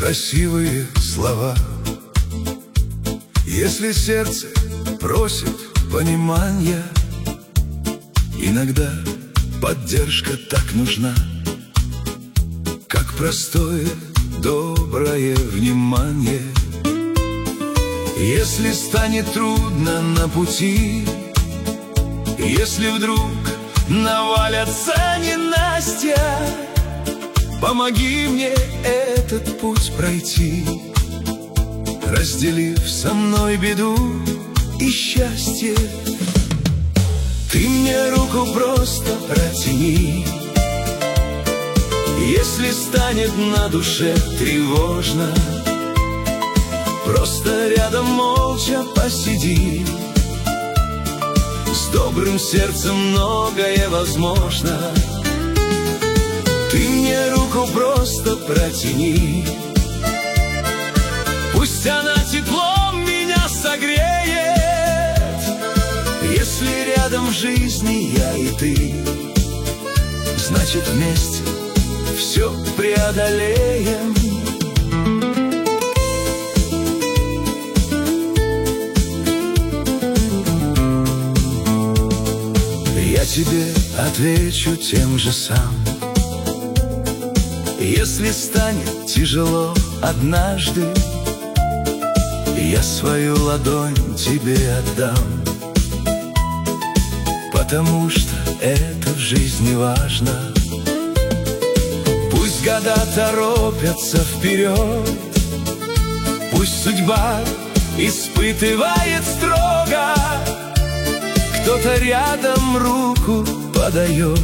красивые слова. Если сердце просит понимания, иногда поддержка так нужна, как простое доброе внимание. Если станет трудно на пути, если вдруг навалятся ненастья, помоги мне этот путь пройти, разделив со мной беду и счастье. Ты мне руку просто протяни, если станет на душе тревожно, просто рядом молча посиди. С добрым сердцем многое возможно. Ты мне руку просто протяни, пусть она теплом меня согреет. Если рядом в жизни я и ты, значит вместе все преодолеем. Я тебе отвечу тем же самым. Если станет тяжело однажды, я свою ладонь тебе отдам, потому что это в жизни важно. Пусть года торопятся вперед, пусть судьба испытывает строго, кто-то рядом руку подает,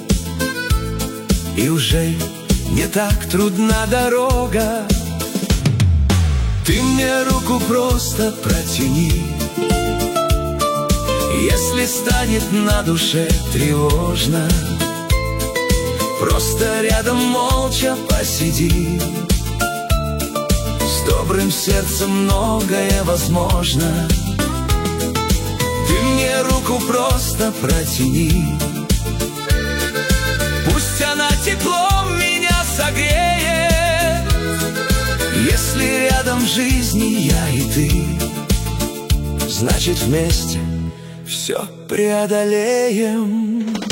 и уже не так трудна дорога. Ты мне руку просто протяни, если станет на душе тревожно, просто рядом молча посиди. С добрым сердцем многое возможно. Ты мне руку просто протяни, пусть она теплом меня согреет. Если рядом в жизни я и ты, значит вместе все преодолеем.